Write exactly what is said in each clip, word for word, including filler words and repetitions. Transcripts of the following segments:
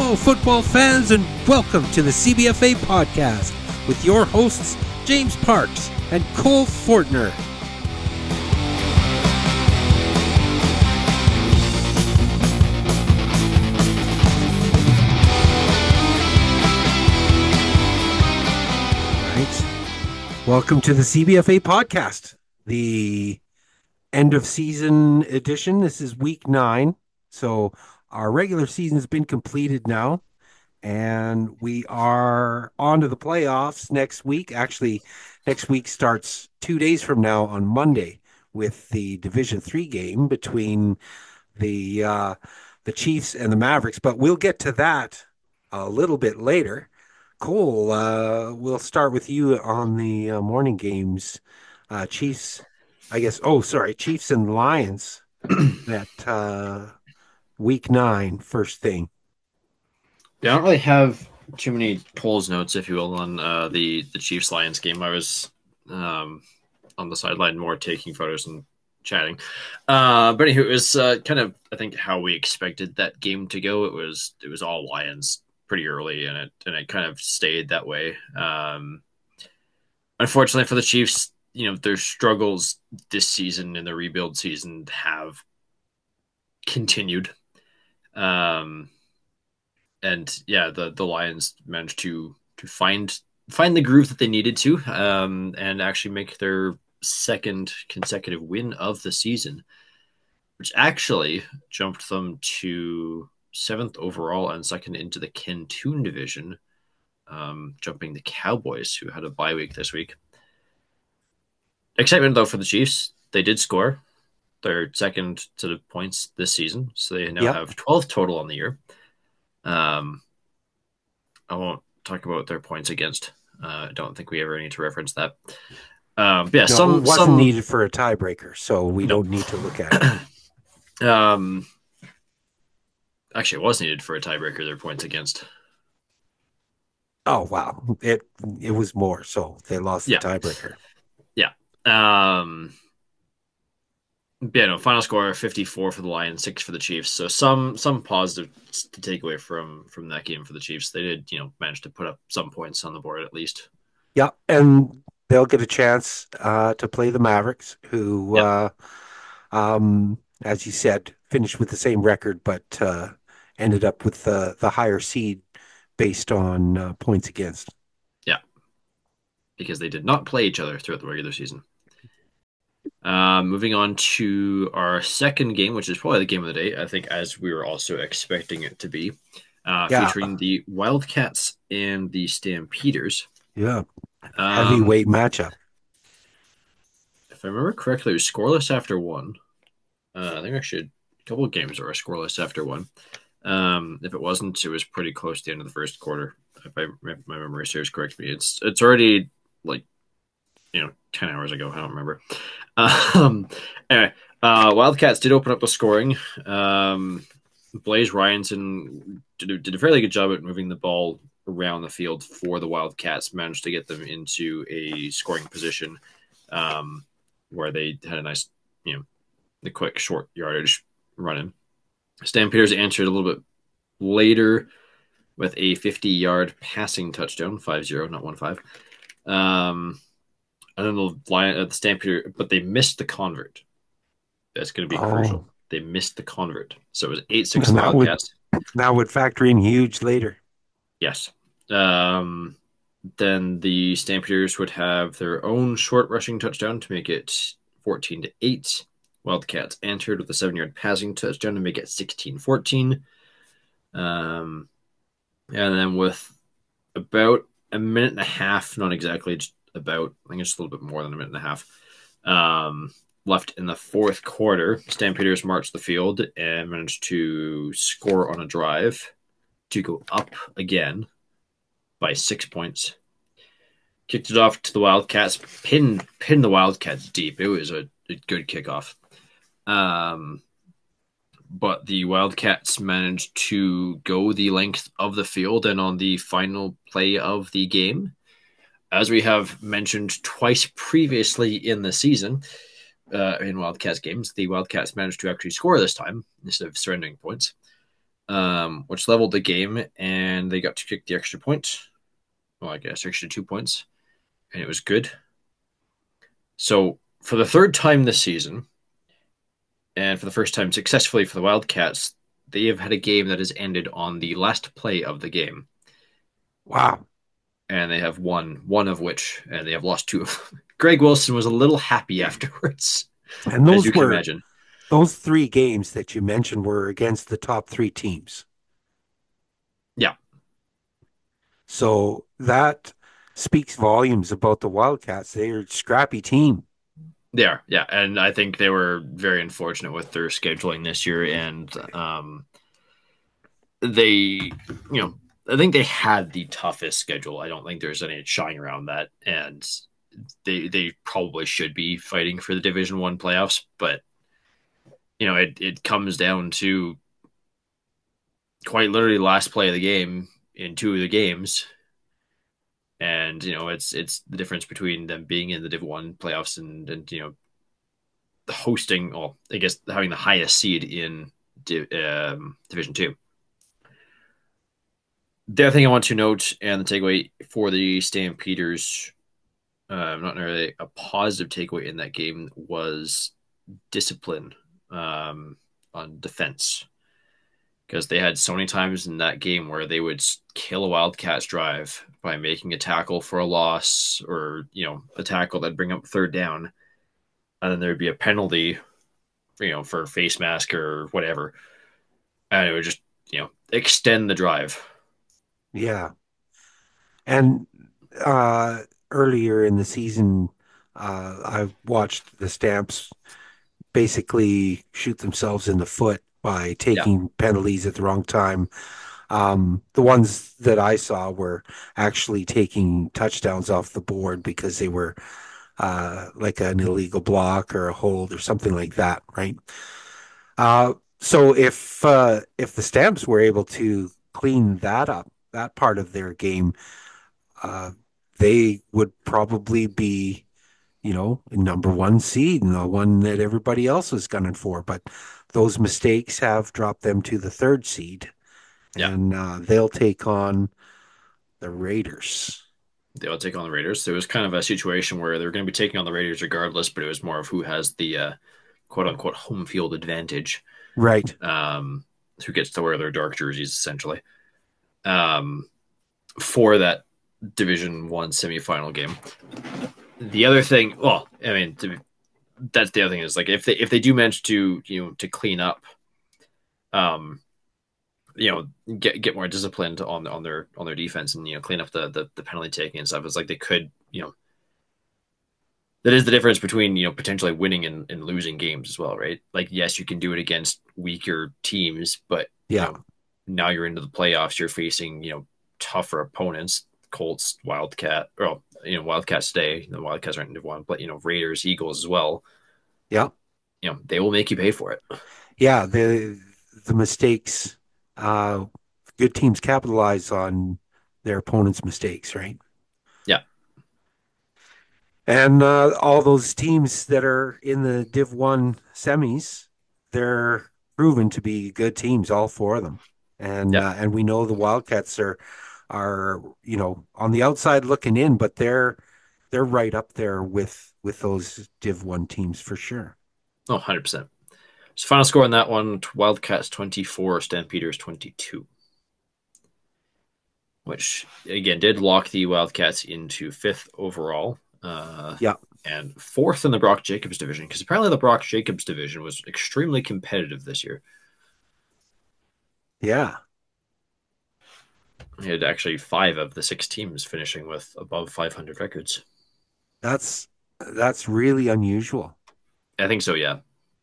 Hello, football fans, and welcome to the C B F A podcast with your hosts, James Parks and Cole Fortner. Right. Welcome to the C B F A podcast, the end of season edition. This is week nine, so our regular season has been completed now, and we are on to the playoffs next week. Actually, next week starts two days from now on Monday with the Division Three game between the uh, the Chiefs and the Mavericks. But we'll get to that a little bit later. Cole, uh, we'll start with you on the uh, morning games. Uh, Chiefs, I guess. Oh, sorry, Chiefs and Lions. that. Uh, Week nine, first thing. Yeah, I don't really have too many polls notes, if you will, on uh, the the Chiefs Lions game. I was um, on the sideline more taking photos and chatting. Uh, but anyway, it was uh, kind of I think how we expected that game to go. It was it was all Lions pretty early, and it and it kind of stayed that way. Um, unfortunately for the Chiefs, you know, their struggles this season in the rebuild season have continued. Um, and yeah, the, the Lions managed to, to find, find the groove that they needed to, um, and actually make their second consecutive win of the season, which actually jumped them to seventh overall and second into the Kentoon division, um, jumping the Cowboys, who had a bye week this week. Excitement though for the Chiefs. They did score their second set of points this season, so they now yep. have twelve total on the year. Um, I won't talk about their points against. Uh, I don't think we ever need to reference that. Um, but yeah, no, some it wasn't some, needed for a tiebreaker, so we no. don't need to look at it. um, actually, it was needed for a tiebreaker. Their points against. Oh wow! It it was more, so they lost the yeah. tiebreaker. Yeah. Um. Yeah, no, final score fifty-four for the Lions, six for the Chiefs. So some some positives to take away from from that game for the Chiefs. They did, you know, manage to put up some points on the board at least. Yeah, and they'll get a chance uh, to play the Mavericks, who, yep. uh, um, as you said, finished with the same record, but uh, ended up with the the higher seed based on uh, points against. Yeah, because they did not play each other throughout the regular season. Uh, moving on to our second game, which is probably the game of the day, I think, as we were also expecting it to be, uh, yeah. featuring the Wildcats and the Stampeders. Yeah, heavyweight um, matchup. If I remember correctly, it was scoreless after one. Uh, I think actually a couple of games were scoreless after one. Um, if it wasn't, it was pretty close to the end of the first quarter. If, I, if my memory serves correct me, it's it's already like you know ten hours ago. I don't remember. Um, anyway, uh, Wildcats did open up the scoring. Um, Blaze Ryanson did, did a fairly good job at moving the ball around the field for the Wildcats, managed to get them into a scoring position um, where they had a nice, you know, the quick short yardage running. Stampeders answered a little bit later with a fifty-yard passing touchdown, five zero, not one five. Um, I don't know the Stampeder, but they missed the convert. That's going to be oh. crucial. They missed the convert. So it was eight six Wildcats. Would, that would factor in huge later. Yes. Um, then the Stampeders would have their own short rushing touchdown to make it fourteen to eight. Wildcats answered with a seven-yard passing touchdown to make it sixteen fourteen. Um, and then with about a minute and a half, not exactly, just about, I think it's a little bit more than a minute and a half, um, left in the fourth quarter, Stampeders marched the field and managed to score on a drive to go up again by six points. Kicked it off to the Wildcats, pinned, pinned the Wildcats deep. It was a, a good kickoff. Um, but the Wildcats managed to go the length of the field, and on the final play of the game, as we have mentioned twice previously in the season, uh, in Wildcats games, the Wildcats managed to actually score this time instead of surrendering points. um, which leveled the game, and they got to kick the extra point. Well, I guess extra two points, and it was good. So for the third time this season, and for the first time successfully for the Wildcats, they have had a game that has ended on the last play of the game, Wow. and they have won one of which, and they have lost two of. Greg Wilson was a little happy afterwards, And as you those can were imagine. those three games that you mentioned were against the top three teams. Yeah, So that speaks volumes about the Wildcats. They're a scrappy team. they are. Yeah, and I think they were very unfortunate with their scheduling this year, and um, they, you know, I think they had the toughest schedule. I don't think there's any shying around that, and they they probably should be fighting for the Division One playoffs. But you know, it it comes down to quite literally last play of the game in two of the games, and you know, it's it's the difference between them being in the Div One playoffs and and you know hosting, or I guess having the highest seed in um, Division Two. The other thing I want to note and the takeaway for the Stampeders, uh, not necessarily a positive takeaway in that game, was discipline um, on defense. Because they had so many times in that game where they would kill a Wildcats drive by making a tackle for a loss, or you know a tackle that'd bring up third down, and then there'd be a penalty, you know, for face mask or whatever, and it would just you know extend the drive. Yeah. And uh earlier in the season, uh I watched the Stamps basically shoot themselves in the foot by Yeah, taking penalties at the wrong time. Um, the ones that I saw were actually taking touchdowns off the board because they were uh, like an illegal block or a hold or something like that, right? Uh, so if uh, if the Stamps were able to clean that up, that part of their game, uh, they would probably be, you know, number one seed and the one that everybody else was gunning for. But those mistakes have dropped them to the third seed, yeah. and uh, they'll take on the Raiders. They'll take on the Raiders. There was kind of a situation where they were going to be taking on the Raiders regardless, but it was more of who has the uh, quote unquote home field advantage, Right. um, who gets to wear their dark jerseys essentially, um, for that Division One semifinal game. The other thing, well, I mean, to, that's the other thing is like if they if they do manage to you know to clean up, um, you know, get get more disciplined on on their on their defense and you know clean up the the, the penalty taking and stuff, it's like they could you know that is the difference between you know potentially winning and, and losing games as well, right? Like yes, you can do it against weaker teams, but you Yeah. know now you're into the playoffs, you're facing you know tougher opponents, Colts, Wildcat, or you know Wildcats today. The Wildcats aren't into one, but you know Raiders, Eagles as well. Yeah. You know they will make you pay for it. Yeah. The the mistakes, uh, good teams capitalize on their opponent's mistakes, right? Yeah, And uh, all those teams that are in the Div One semis, they're proven to be good teams, all four of them. And yeah. uh, and we know the Wildcats are are you know on the outside looking in, but they're they're right up there with with those Div One teams for sure. Oh, one hundred percent. So final score on that one: Wildcats twenty-four, Stampeders twenty-two, which again did lock the Wildcats into fifth overall, uh, Yeah, and fourth in the Brock Jacobs division, because apparently the Brock Jacobs division was extremely competitive this year. yeah, It had actually five of the six teams finishing with above five hundred records. that's that's really unusual. I think so, yeah.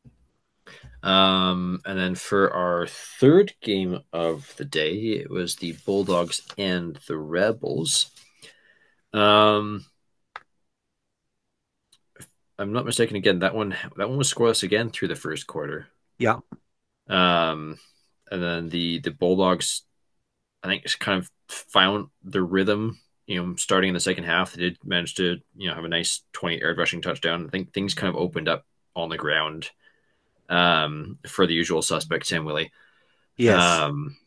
Um, and then for our third game of the day, it was the Bulldogs and the Rebels. Um, I'm not mistaken. Again, that one that one was scoreless again through the first quarter. Yeah, Um, and then the the Bulldogs, I think, just kind of found the rhythm. You know, starting in the second half, they did manage to you know have a nice twenty yard rushing touchdown. I think things kind of opened up on the ground um, for the usual suspect, Sam Willie. yes. Um,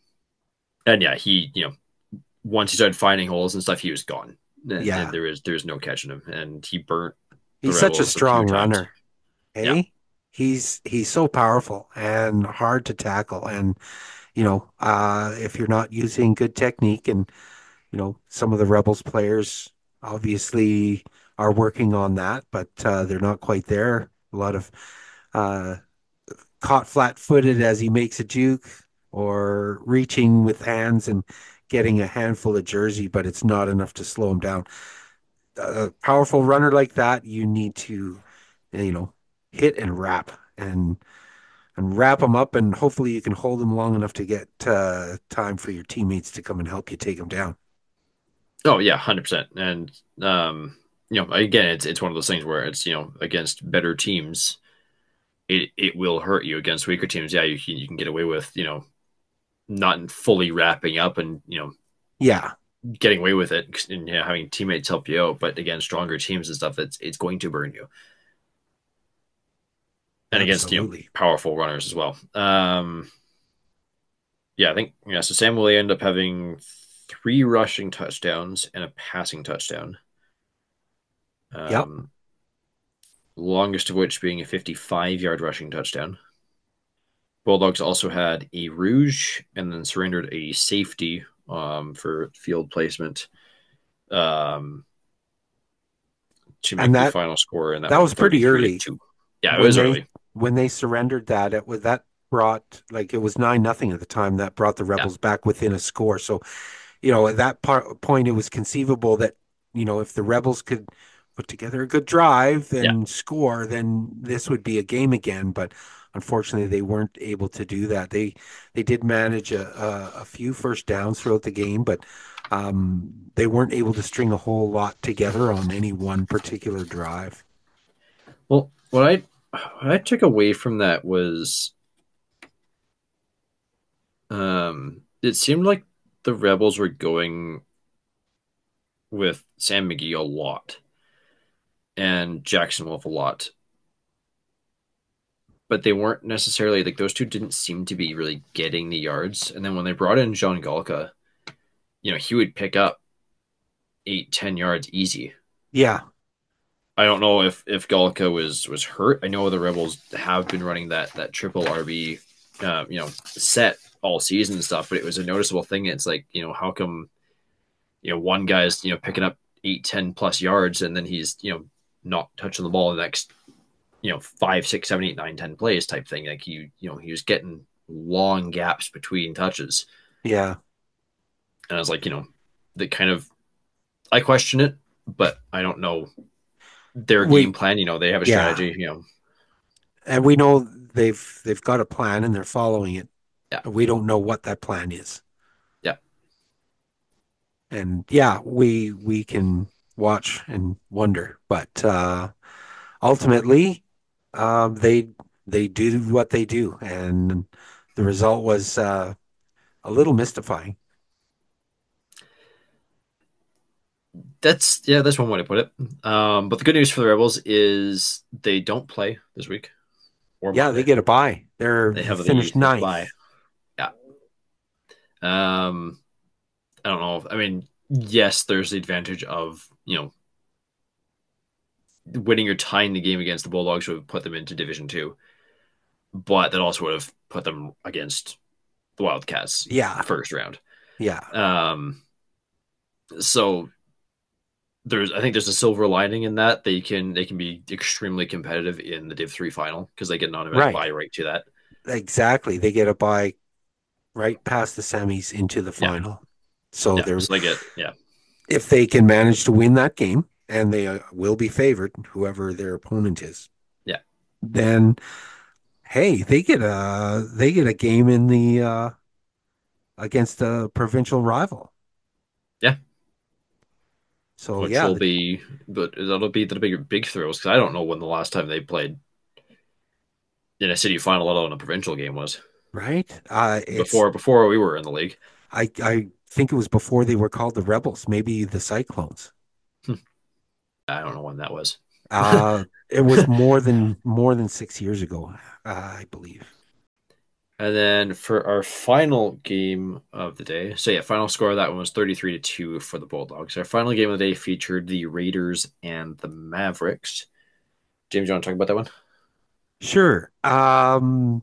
And yeah, he you know once he started finding holes and stuff, he was gone. And, and Yeah. there is there's no catching him. And he burnt the He's such a Rebels a few strong times. runner. Yeah. Hey, he's he's so powerful and hard to tackle. And you know, uh, if you're not using good technique, and you know, some of the Rebels players obviously are working on that, but uh, they're not quite there. A lot of uh, caught flat-footed as he makes a juke, or reaching with hands and getting a handful of jersey, but it's not enough to slow him down. A powerful runner like that, you need to, you know, hit and wrap and and wrap them up, and hopefully you can hold them long enough to get uh, time for your teammates to come and help you take them down. Oh yeah, one hundred percent. And um, you know, again, it's it's one of those things where it's you know against better teams, it it will hurt you. Against weaker teams. Yeah, you can you can get away with you know not fully wrapping up and you know Yeah, getting away with it and you know, having teammates help you out. But again, stronger teams and stuff, it's it's going to burn you. And against you know absolutely. powerful runners as well. Um, yeah, I think yeah. So Sam will end up having three rushing touchdowns and a passing touchdown. Yep. Um, longest of which being a fifty-five yard rushing touchdown. Bulldogs also had a rouge and then surrendered a safety um, for field placement um, to And make the that final score, and that that one was pretty thirty-three to early two. Yeah, it when was they early. when they surrendered that. It was that brought, like, it was nine nothing at the time. That brought the Yeah, Rebels back within a score. So you know, at that part, point, it was conceivable that, you know, if the Rebels could put together a good drive yeah. and score, then this would be a game again. But unfortunately, they weren't able to do that. They they did manage a, a, a few first downs throughout the game, but um, they weren't able to string a whole lot together on any one particular drive. Well, what I what I took away from that was um, it seemed like the Rebels were going with Sam McGee a lot and Jackson Wolf a lot, but they weren't necessarily like those two didn't seem to be really getting the yards. And then when they brought in John Galka, you know, he would pick up eight, ten yards easy. Yeah, I don't know if if Galka was was hurt. I know the Rebels have been running that that triple R B, uh, you know, set all season and stuff, but it was a noticeable thing. It's like you know, how come you know one guy's you know picking up eight, ten plus yards, and then he's you know not touching the ball the next you know five, six, seven, eight, nine, ten plays type thing. Like he you know he was getting long gaps between touches, yeah. and I was like, you know, that kind of I question it, but I don't know their game We plan. You know, they have a yeah, strategy. You know, and we know they've they've got a plan and they're following it. yeah, We don't know what that plan is. yeah. And yeah, we we can watch and wonder, but uh, ultimately, um, they they do what they do, and the result was uh, a little mystifying. That's yeah, that's one way to put it. Um, but the good news for the Rebels is they don't play this week or Yeah, they Monday. get a bye. They're They they have the finished the bye. ninth. Yeah. Um, I don't know. I mean, yes, there's the advantage of you know winning or tying the game against the Bulldogs would have put them into Division Two, but that also would have put them against the Wildcats Yeah, first round. yeah, Um, so there's I think there's a silver lining in that they can they can be extremely competitive in the Div three final because they get an automatic right. buy right to that. Exactly. They get a bye right past the semis into the Yeah, final. So yeah. they're So they get yeah, if they can manage to win that game, and they uh, will be favored, whoever their opponent is, yeah. then hey, they get a they get a game in the uh against a provincial rival. Yeah, So which yeah, will the, be, but that'll be the big big thrills because I don't know when the last time they played in a city final, let alone a provincial game, was right? Uh it's before before we were in the league. I I think it was before they were called the Rebels, maybe the Cyclones. I don't know when that was. Uh it was more than more than six years ago, uh, I believe. And then for our final game of the day, so yeah, final score of that one was thirty-three to two for the Bulldogs. Our final game of the day featured the Raiders and the Mavericks. James, you want to talk about that one? Sure. Um,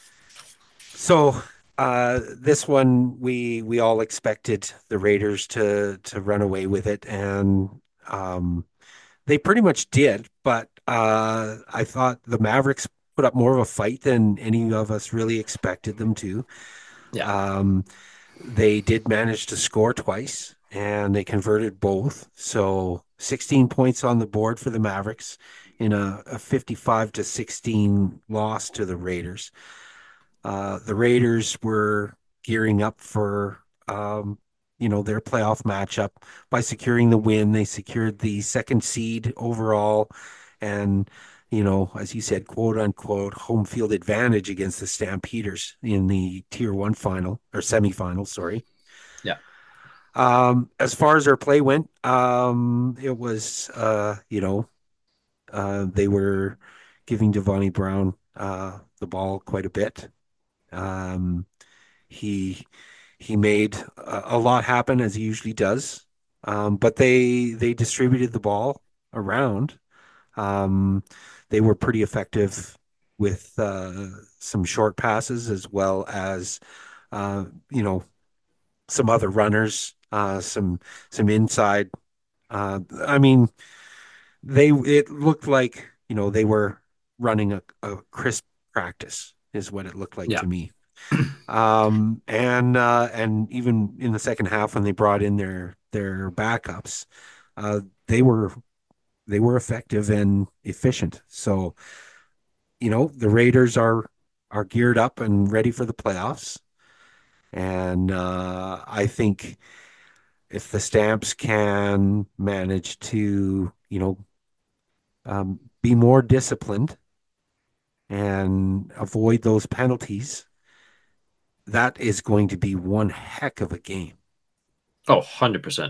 so uh, this one we we all expected the Raiders to to run away with it, and um, they pretty much did. But uh, I thought the Mavericks put up more of a fight than any of us really expected them to. Yeah. Um, they did manage to score twice, and they converted both. So sixteen points on the board for the Mavericks in a, a fifty-five to sixteen loss to the Raiders. Uh, the Raiders were gearing up for, um, you know, their playoff matchup by securing the win. They secured the second seed overall, and you know, as you said, quote unquote, home field advantage against the Stampeders in the Tier One final or semifinal. Sorry. Yeah. Um, as far as their play went, um, it was, uh, you know, uh, they were giving Devontae Brown uh, the ball quite a bit. Um, he he made a, a lot happen as he usually does, um, but they they distributed the ball around. Um, they were pretty effective with uh, some short passes as well as uh, you know some other runners, uh, some some inside. Uh, I mean, they it looked like you know they were running a, a crisp practice is what it looked like Yeah. to me. Um, and uh, and even in the second half when they brought in their their backups, uh, they were they were effective and efficient. So, you know, the Raiders are are geared up and ready for the playoffs. And uh, I think if the Stamps can manage to, you know, um, be more disciplined and avoid those penalties, that is going to be one heck of a game. Oh, one hundred percent.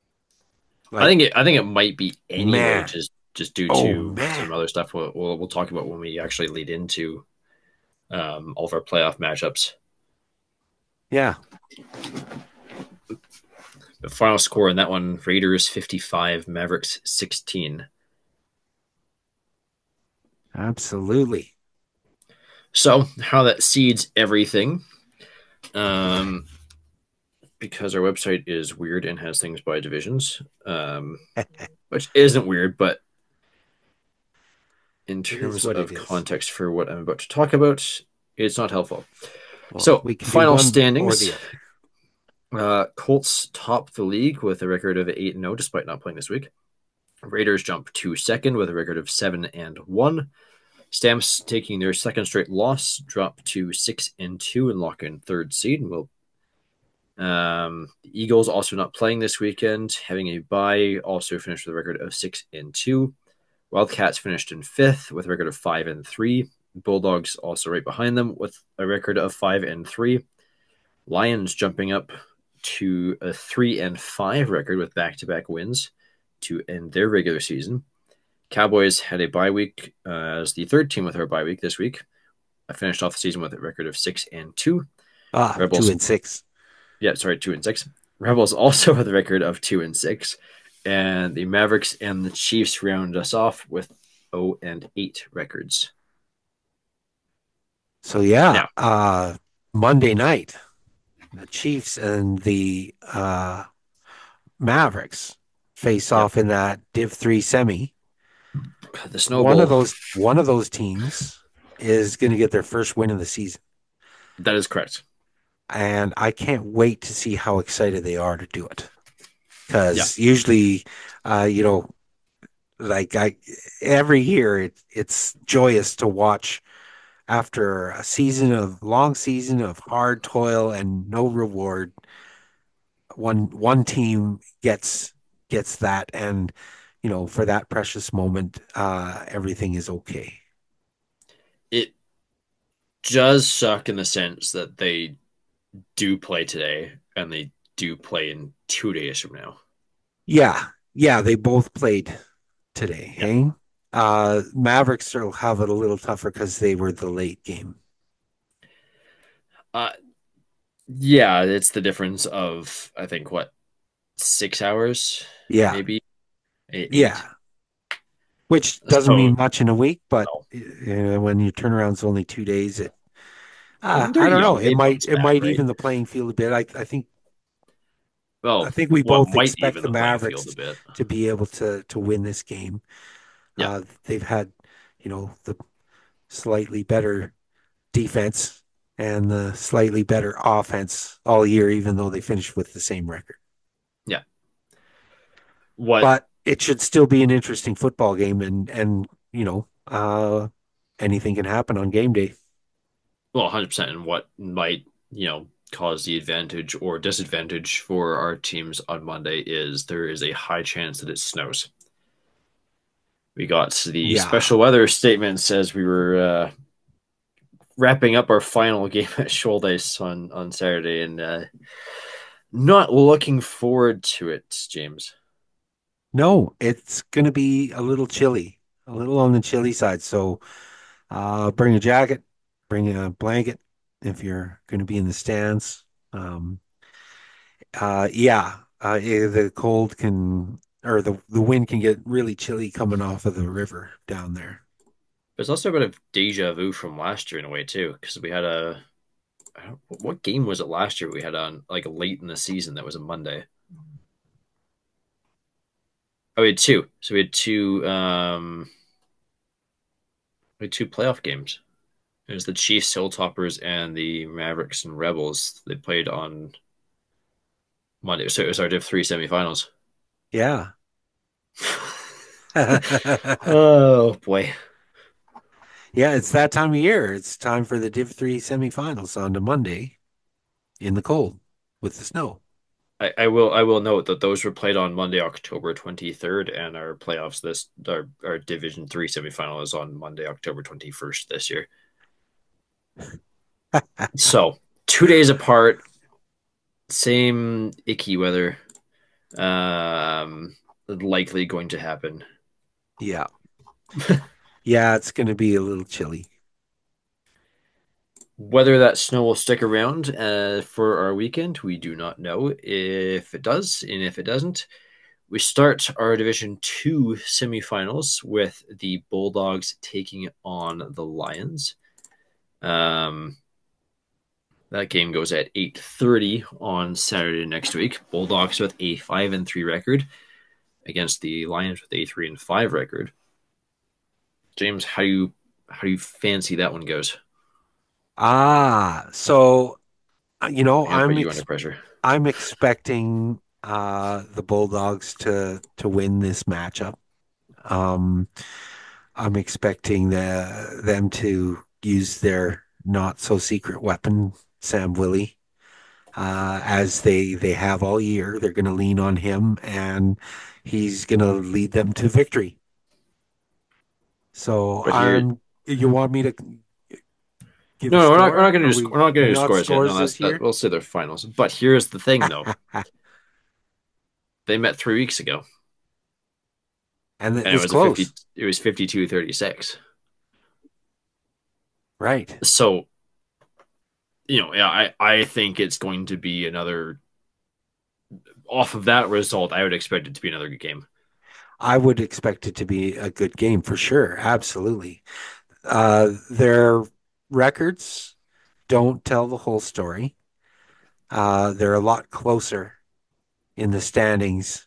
I Like, think it I think it might be anyway, man, just just due oh to man. some other stuff we'll we'll, we'll talk about when we actually lead into um, all of our playoff matchups. Yeah, The final score in that one: Raiders fifty-five, Mavericks sixteen. absolutely. So how that seeds everything, um, because our website is weird and has things by divisions, um, which isn't weird, but in It is terms what it of is. context for what I'm about to talk about, it's not helpful. Well, So we can do final one or standings: the other. uh, Colts top the league with a record of eight and zero, despite not playing this week. Raiders jump to second with a record of seven and one. Stamps taking their second straight loss, drop to six and two and lock in third seed. And will um, the Eagles also not playing this weekend, having a bye, also finished with a record of six and two. Wildcats finished in fifth with a record of five and three. Bulldogs also right behind them with a record of five and three. Lions jumping up to a three and five record with back to back wins to end their regular season. Cowboys had a bye week uh, as the third team with our bye week this week. I finished off the season with a record of six and two. Ah, two Rebels, and six. yeah, sorry, two and six. Rebels also with a record of two and six, and the Mavericks and the Chiefs round us off with zero and eight records. So yeah, Now, uh, Monday night, the Chiefs and the uh, Mavericks face yep, off in that Div three semi. the Snow One of Bowl. those one of those teams is going to get their first win of the season, That is correct. and I can't wait to see how excited they are to do it. Yeah, Because usually, uh, you know, like I every year it, it's joyous to watch after a season of long season of hard toil and no reward. One one team gets gets that, and you know, for that precious moment, uh, everything is okay. it does suck in the sense that they do play today and they do play in two days from now. Yeah, yeah, they both played today. Yeah. Hey, uh, Mavericks will have it a little tougher because they were the late game. Uh, yeah, it's the difference of I think what six hours, Yeah, maybe eight. eight. yeah. Which doesn't So mean much in a week, but no, uh, when your turnaround's only two days, it uh, and they're I don't know. young; It they might bounce it back, might right? even the playing field a bit. I I think I Well, think we what both might expect even the the playing field a Mavericks bit. to be able to to win this game. Yeah, Uh, they've had, you know, the slightly better defense and the slightly better offense all year, even though they finished with the same record. yeah. What But it should still be an interesting football game, and and you know, uh, anything can happen on game day. well, one hundred percent, and what might you know cause the advantage or disadvantage for our teams on Monday is there is a high chance that it snows. We got the Yeah. special weather statements as we were uh, wrapping up our final game at Shoaldice on on Saturday, and uh, not looking forward to it, James. No, it's going to be a little chilly, a little on the chilly side. So uh, bring a jacket, bring a blanket if you're going to be in the stands. Um, uh, yeah, uh, eh, the cold can, or the, the wind can get really chilly coming off of the river down there. There's also a bit of deja vu from last year in a way too, because we had a I don't, what game was it last year we had on like late in the season that was a Monday. Oh, we had two. So we had two um we had two playoff games. It was the Chiefs, Hilltoppers, and the Mavericks and Rebels. They played on Monday. So it was our Div three semifinals. Yeah. Oh boy. Yeah, it's that time of year. It's time for the Div three semifinals on the Monday in the cold with the snow. I, I will I will note that those were played on Monday, October twenty-third, and our playoffs this our, our Division three semifinal is on Monday, October twenty-first this year. So two days apart, same icky weather. Um, likely going to happen. Yeah. Yeah, it's going to be a little chilly. Whether that snow will stick around uh, for our weekend, we do not know. If it does, and if it doesn't, we start our Division Two semifinals with the Bulldogs taking on the Lions. Um, that game goes at eight thirty on Saturday next week. Bulldogs with a five and three record against the Lions with a three and five record. James, how do you how do you fancy that one goes? Ah, so uh, you know, I'm gonna put I'm you under ex pressure. I'm expecting uh the Bulldogs to to win this matchup. Um I'm expecting the them to use their not so secret weapon, Sam Willie, uh, as they they have all year. They're going to lean on him, and he's going to lead them to victory. So But here, I'm. You want me to give a no, no, we're not. We're not score? going to Are do. we We're not going to do not scores yet. No, scores that's this that. year? We'll say they're finals. But here's the thing, though. They met three weeks ago, And and it it's was a fifty. close, It was fifty-two thirty-six. right? So you know, yeah, I I think it's going to be another. Off of that result, I would expect it to be another good game. I would expect it to be a good game for sure. Absolutely. Uh, their records don't tell the whole story. Uh, they're a lot closer in the standings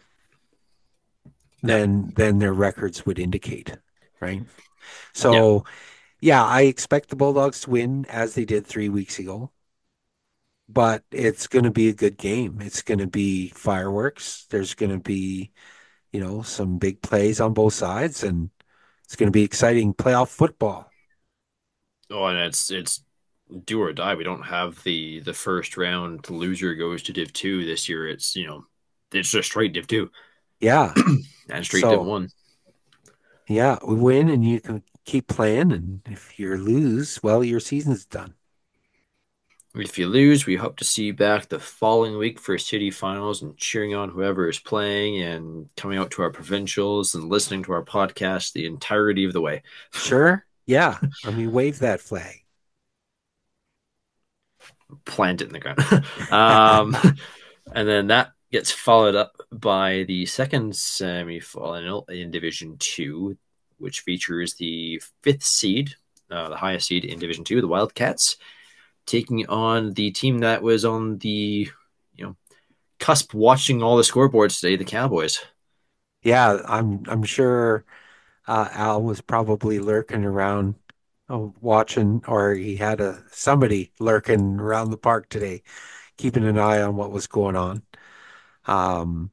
Yeah, than than their records would indicate, right? yeah. So, yeah, I expect the Bulldogs to win as they did three weeks ago, but it's going to be a good game. It's going to be fireworks. There's going to be, you know, some big plays on both sides, and it's going to be exciting playoff football. Oh, and it's it's do or die. We don't have the the first round loser goes to Div two this year. It's you know, it's just straight Div two Yeah. and straight Div So, one. yeah, we win and you can keep playing. And if you lose, well, your season's done. If you lose, we hope to see you back the following week for city finals and cheering on whoever is playing and coming out to our provincials and listening to our podcast the entirety of the way. Sure. Yeah. I mean, wave that flag. plant it in the ground. um, and then that gets followed up by the second semifinal in Division Two, which features the fifth seed, uh, the highest seed in Division Two, the Wildcats, taking on the team that was on the you know cusp watching all the scoreboards today, the Cowboys. Yeah, I'm I'm sure uh, Al was probably lurking around, oh, watching, or he had a somebody lurking around the park today, keeping an eye on what was going on. Um,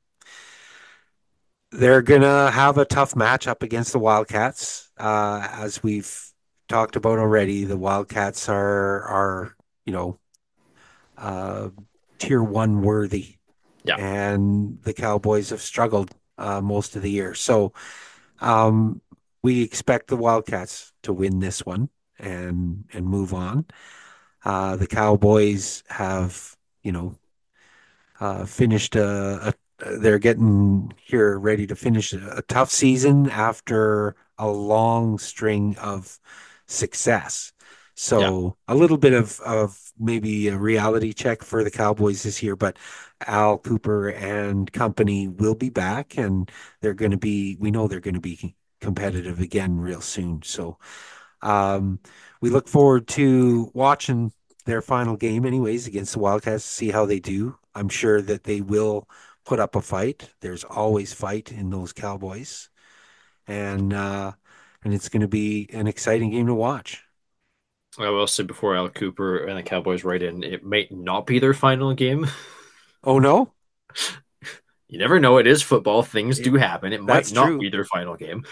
they're gonna have a tough match up against the Wildcats, uh, as we've talked about already. The Wildcats are are you know uh, tier one worthy, Yeah, and the Cowboys have struggled uh, most of the year. So um, we expect the Wildcats to win this one and and move on. Uh, the Cowboys have, you know, uh, finished a, a they're getting here ready to finish a, a tough season after a long string of success. yeah. So a little bit of of maybe a reality check for the Cowboys this year, but Al Cooper and company will be back, and they're going to be. We know they're going to be competitive again real soon. So um, we look forward to watching their final game, anyways, against the Wildcats to see how they do. I'm sure that they will put up a fight. There's always fight in those Cowboys, and uh, and it's going to be an exciting game to watch. I will say before Al Cooper and the Cowboys write in, it may not be their final game. Oh no, You never know. It is football. Things it, do happen. It might that's not true. be their final game.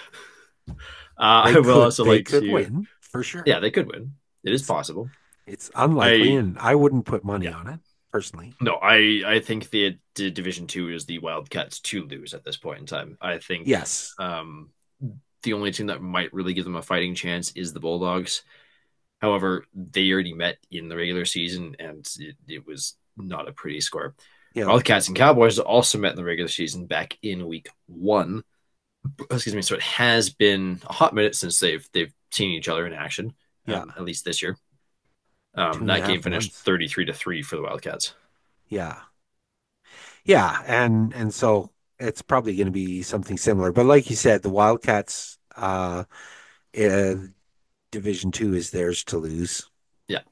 Uh, They I will could also they like could to, win for sure. yeah, they could win. It is It's possible. it's unlikely, I and I wouldn't put money Yeah, on it personally. no, I I think the, the Division Two is the Wildcats to lose at this point in time. I think Yes, um, the only team that might really give them a fighting chance is the Bulldogs. However, they already met in the regular season, and it, it was not a pretty score. yeah, Wildcats and Cowboys also met in the regular season back in week one. Excuse me. So it has been a hot minute since they've they've seen each other in action, yeah, um, at least this year. two Um, and a that game half finished months. thirty-three to three for the Wildcats. Yeah. Yeah, and and so it's probably going to be something similar. But like you said, the Wildcats, uh, uh, Division Two is theirs to lose. Yeah.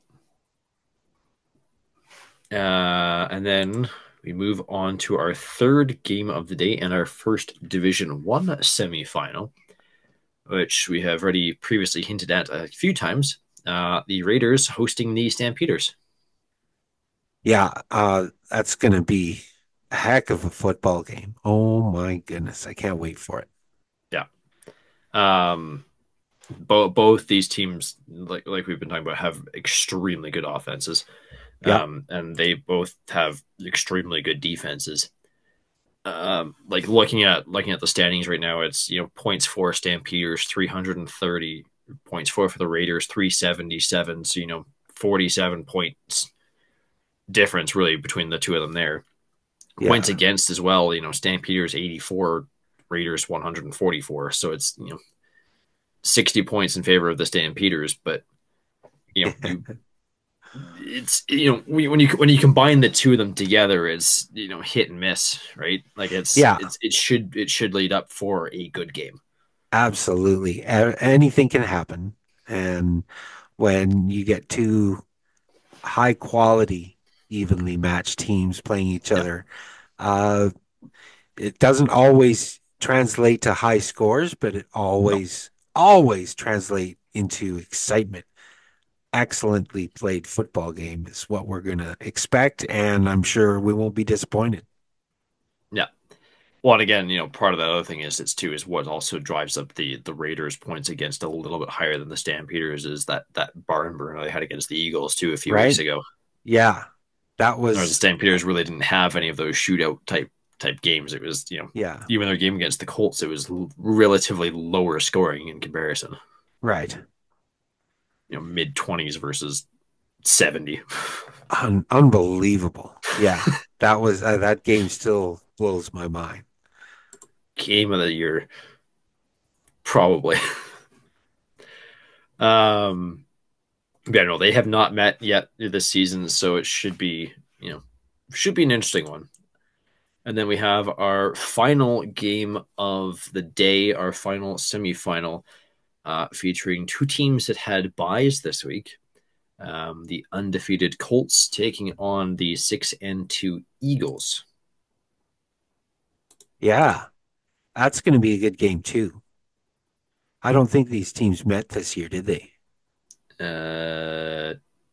Uh, and then we move on to our third game of the day and our first Division One semifinal, which we have already previously hinted at a few times. Uh, the Raiders hosting the Stampeders. Yeah, uh, that's going to be a heck of a football game. Oh my goodness, I can't wait for it. Yeah. Um, both both these teams, like like we've been talking about, have extremely good offenses, Yeah, um, and they both have extremely good defenses. Um, like looking at looking at the standings right now, it's you know points for Stampeders three hundred and thirty, points for for the Raiders three seventy seven. So you know forty seven points difference really between the two of them there. Points yeah, against as well. You know Stampeders eighty four, Raiders one hundred and forty four. So it's you know sixty points in favor of the Stampeders, but you know you it's you know when you when you combine the two of them together, it's you know hit and miss, right? Like it's yeah, it's it should it should lead up for a good game. absolutely. A- anything can happen, and when you get two high quality, evenly matched teams playing each Yeah, other, uh, it doesn't always translate to high scores, but it no, always, always translate into excitement. Excellently played football game is what we're going to expect, and I'm sure we won't be disappointed. yeah. Well, and again, you know, part of that other thing is it's too is what also drives up the the Raiders' points against a little bit higher than the Stampeders is that that barn burner they had against the Eagles too a few weeks Right? ago. Yeah, that Whereas the was, Stampeders really didn't have any of those shootout type type games. It was you know yeah, even their game against the Colts, it was l- relatively lower scoring in comparison. right. You know, mid twenties versus seventy. Un unbelievable. Yeah, that was, uh, that game still blows my mind. Game of the year, probably. Um, Yeah, no, they have not met yet this season, so it should be, you know, should be an interesting one. And then we have our final game of the day, our final semifinal, uh, featuring two teams that had buys this week. Um, the undefeated Colts taking on the six and two Eagles. Yeah, that's going to be a good game too. I don't think these teams met this year, did they? Uh,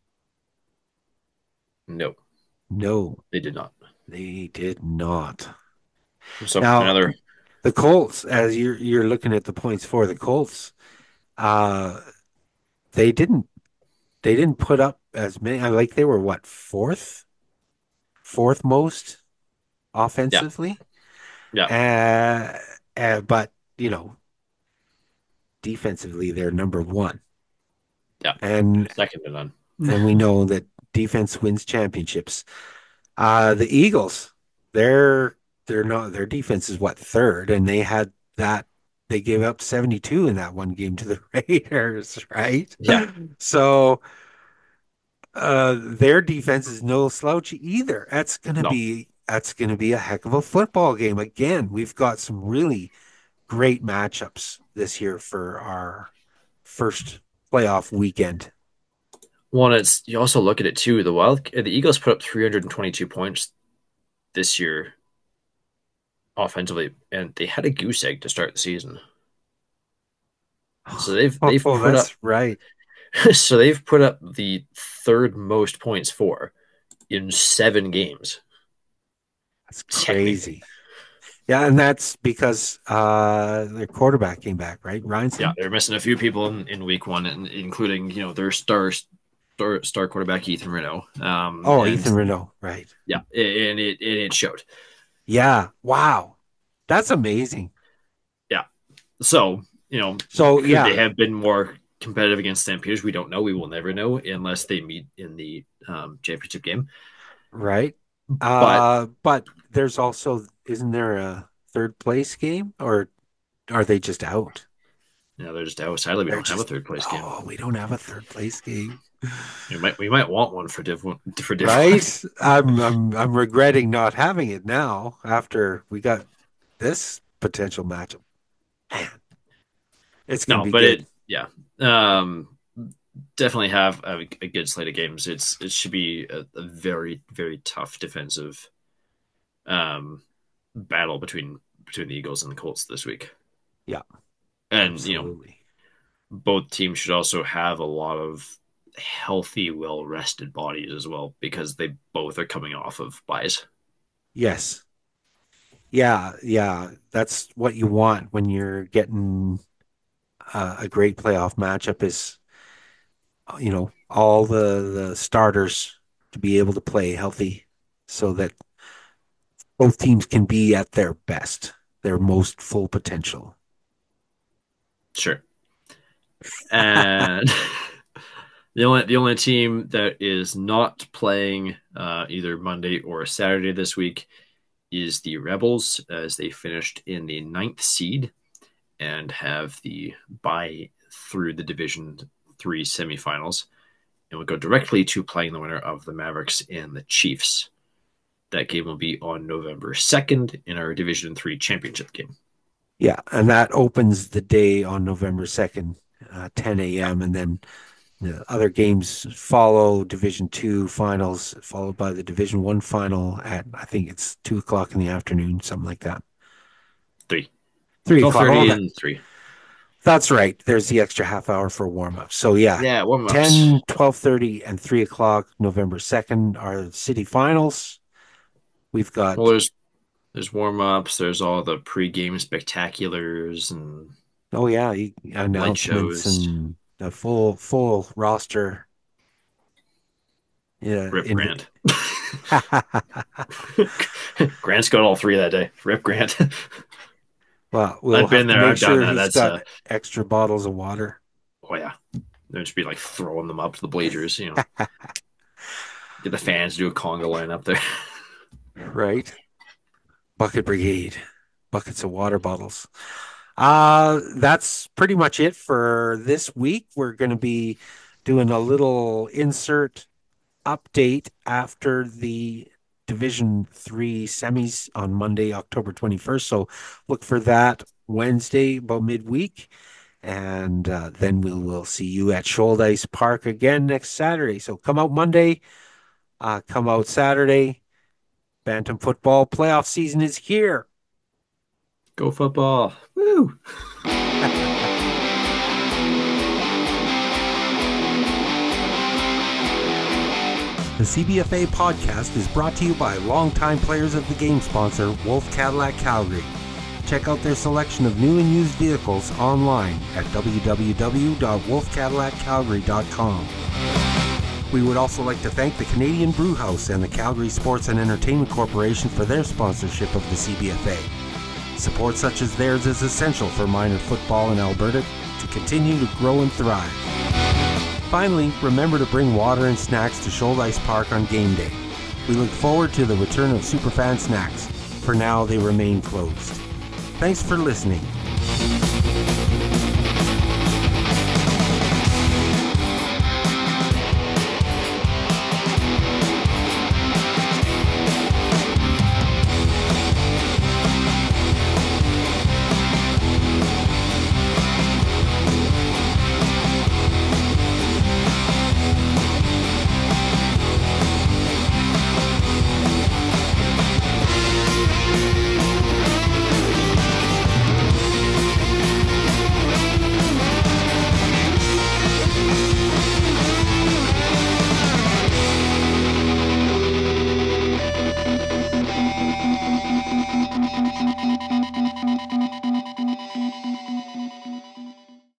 no, No, they did not. they did not. So Now, another, the Colts, as you're you're looking at the points for the Colts, uh, they didn't they didn't put up as many. I like they were what fourth, fourth most yeah, offensively. yeah, Uh, uh, but you know, defensively they're number one, yeah, and second to none. and we know that defense wins championships. Uh, the Eagles, they're they're not their defense is what third, and they had that they gave up seventy-two in that one game to the Raiders, right? Yeah, So uh, their defense is no slouch either. That's gonna no, be that's gonna be a heck of a football game. Again, we've got some really great matchups this year for our first playoff weekend. one. It's you also look at it too. The Wild, the Eagles put up three hundred twenty-two points this year offensively, and they had a goose egg to start the season. So they've they've Oh, put up that's right. so they've put up the third most points for in seven games, That's technically. crazy. Yeah, and that's because uh their quarterback came back, right? Yeah, Ryanson? they're missing a few people in, in week one, including you know their star star, star quarterback Ethan Reno. Um, Oh, and Ethan Renault, right. yeah, and it, it it showed. Yeah. Wow. That's amazing. Yeah, so you know, So could they yeah, have been more competitive against Stampeders? We don't know. We will never know unless they meet in the um, championship game. right. But Uh, but there's also isn't there a third place game or are they just out? you know, they're just out. Sadly, we They're don't have a just third place game. oh, we don't have a third place game. We might we might want one for Div one for Div one. Right? I'm I'm I'm regretting not having it now after we got this potential matchup. Man, it's gonna No, be but good. it yeah. Um, definitely have a, a good slate of games. It's it should be a, a very very tough defensive um battle between between the Eagles and the Colts this week. Yeah, And you know, absolutely. both teams should also have a lot of healthy, well rested bodies as well because they both are coming off of buys. Yes. Yeah, yeah. That's what you want when you're getting uh, a great playoff matchup is, you know, all the the starters to be able to play healthy so that both teams can be at their best, their most full potential. Sure. And the only the only team that is not playing uh, either Monday or Saturday this week is the Rebels, as they finished in the ninth seed and have the bye through the Division Three semifinals, and will go directly to playing the winner of the Mavericks and the Chiefs. That game will be on November second in our Division Three championship game. Yeah, and that opens the day on November second, uh, ten a m. And then the other games follow Division Two finals, followed by the Division One final at I think it's two o'clock in the afternoon, something like that. Three. Three twelve o'clock. Oh, thirty that and three. that's right. There's the extra half hour for warm up. So yeah, Yeah, warm ups. ten, twelve thirty, and three o'clock, November second are city finals. We've Well, got there's there's warm ups. There's all the pregame spectaculars and oh yeah, light announcements shows. and a full full roster. Yeah, Rip in Grant. Grant's got all three that day. Rip Grant. well, we'll I've have been to there. make I've done sure that. he's That's got uh. extra bottles of water. Oh yeah. They'll just be like throwing them up to the bleachers. You know, get the fans to do a conga line up there. Right? Bucket Brigade, buckets of water bottles. Uh, that's pretty much it for this week. We're going to be doing a little insert update after the Division Three semis on Monday, October twenty-first. So look for that Wednesday about midweek. And uh, then we will see you at Shoaldice Park again next Saturday. So come out Monday, uh, come out Saturday. Bantam football playoff season is here. Go football. Woo! The C B F A podcast is brought to you by longtime players of the game sponsor, Wolf Cadillac Calgary. Check out their selection of new and used vehicles online at w w w dot wolf cadillac calgary dot com. We would also like to thank the Canadian Brew House and the Calgary Sports and Entertainment Corporation for their sponsorship of the C B F A. Support such as theirs is essential for minor football in Alberta to continue to grow and thrive. Finally, remember to bring water and snacks to Shoaldice Park on game day. We look forward to the return of Superfan Snacks. For now, they remain closed. Thanks for listening.